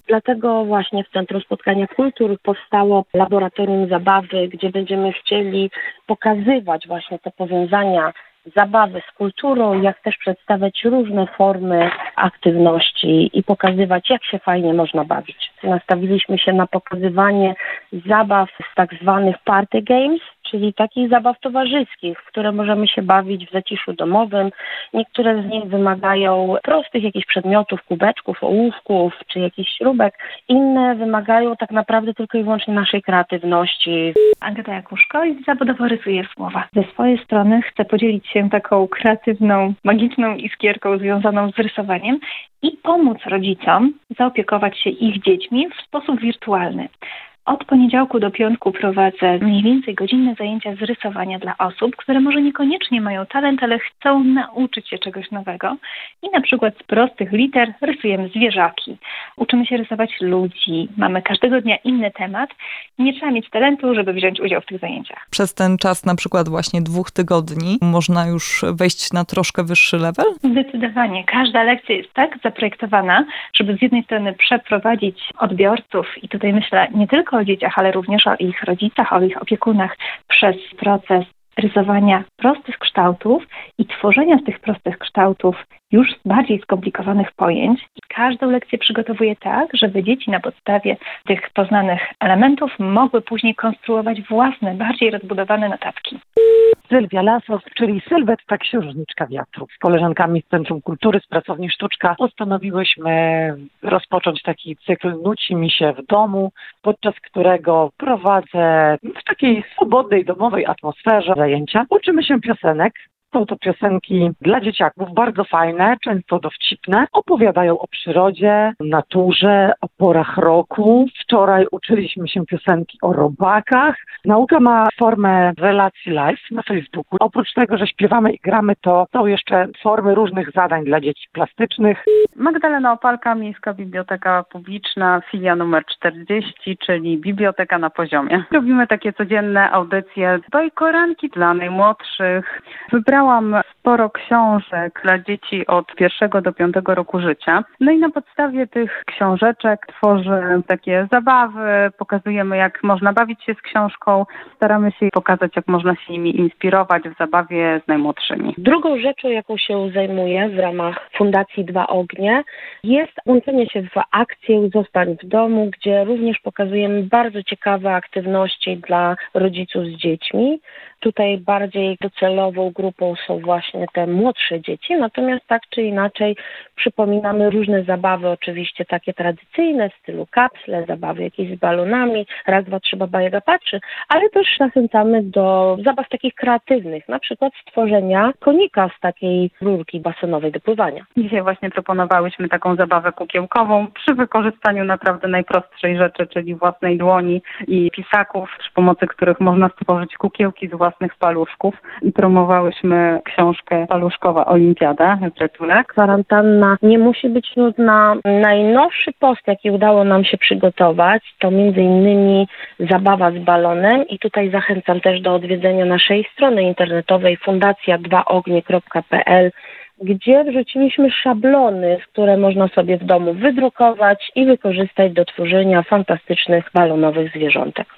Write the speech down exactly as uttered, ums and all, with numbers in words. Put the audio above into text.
Dlatego właśnie w Centrum Spotkania Kultur powstało laboratorium zabawy, gdzie będziemy chcieli pokazywać właśnie te powiązania zabawy z kulturą, jak też przedstawiać różne formy aktywności i pokazywać, jak się fajnie można bawić. Nastawiliśmy się na pokazywanie zabaw z tak zwanych party games, czyli takich zabaw towarzyskich, w które możemy się bawić w zaciszu domowym. Niektóre z nich wymagają prostych jakichś przedmiotów, kubeczków, ołówków czy jakichś śrubek. Inne wymagają tak naprawdę tylko i wyłącznie naszej kreatywności. Agata Jakuszko i zawodowo rysuje słowa. Ze swojej strony chcę podzielić się taką kreatywną, magiczną iskierką związaną z rysowaniem i pomóc rodzicom zaopiekować się ich dziećmi w sposób wirtualny. Od poniedziałku do piątku prowadzę mniej więcej godzinne zajęcia z rysowania dla osób, które może niekoniecznie mają talent, ale chcą nauczyć się czegoś nowego. I na przykład z prostych liter rysujemy zwierzaki. Uczymy się rysować ludzi. Mamy każdego dnia inny temat. Nie trzeba mieć talentu, żeby wziąć udział w tych zajęciach. Przez ten czas na przykład właśnie dwóch tygodni można już wejść na troszkę wyższy level? Zdecydowanie. Każda lekcja jest tak zaprojektowana, żeby z jednej strony przeprowadzić odbiorców i tutaj myślę nie tylko o dzieciach, ale również o ich rodzicach, o ich opiekunach przez proces rysowania prostych kształtów i tworzenia z tych prostych kształtów już bardziej skomplikowanych pojęć. I każdą lekcję przygotowuję tak, żeby dzieci na podstawie tych poznanych elementów mogły później konstruować własne, bardziej rozbudowane notatki. Sylwia Lasos, czyli Sylwetta Księżniczka Wiatru. Z koleżankami z Centrum Kultury, z Pracowni Sztuczka postanowiłyśmy rozpocząć taki cykl Nuci mi się w domu, podczas którego prowadzę w takiej swobodnej, domowej atmosferze zajęcia. Uczymy się piosenek. Są to piosenki dla dzieciaków, bardzo fajne, często dowcipne. Opowiadają o przyrodzie, naturze, o porach roku. Wczoraj uczyliśmy się piosenki o robakach. Nauka ma formę relacji live na Facebooku. Oprócz tego, że śpiewamy i gramy, to są jeszcze formy różnych zadań dla dzieci plastycznych. Magdalena Opalka, Miejska Biblioteka Publiczna, filia numer czterdzieści, czyli Biblioteka na poziomie. Robimy takie codzienne audycje, bajkoranki dla najmłodszych. Wybrałam sporo książek dla dzieci od pierwszego do piątego roku życia. No i na podstawie tych książeczek tworzę takie zabawy, pokazujemy, jak można bawić się z książką, staramy się pokazać, jak można się nimi inspirować w zabawie z najmłodszymi. Drugą rzeczą, jaką się zajmuję w ramach Fundacji Dwa Ognie, jest łączenie się w akcję Zostań w domu, gdzie również pokazujemy bardzo ciekawe aktywności dla rodziców z dziećmi. Tutaj bardziej docelową grupą są właśnie te młodsze dzieci, natomiast tak czy inaczej przypominamy różne zabawy, oczywiście takie tradycyjne w stylu kapsle, zabawy jakieś z balonami, raz, dwa, trzy, baba Jaga patrzy, ale też zachęcamy do zabaw takich kreatywnych, na przykład stworzenia konika z takiej rurki basenowej do pływania. Dzisiaj właśnie proponowałyśmy taką zabawę kukiełkową przy wykorzystaniu naprawdę najprostszej rzeczy, czyli własnej dłoni i pisaków, przy pomocy których można stworzyć kukiełki z własnych paluszków. I promowałyśmy książkę Paluszkowa Olimpiada z Retulek. Kwarantanna nie musi być nudna. Najnowszy post, jaki udało nam się przygotować, to między innymi zabawa z balonem i tutaj zachęcam też do odwiedzenia naszej strony internetowej fundacja dwa ognie kropka p l, gdzie wrzuciliśmy szablony, które można sobie w domu wydrukować i wykorzystać do tworzenia fantastycznych balonowych zwierzątek.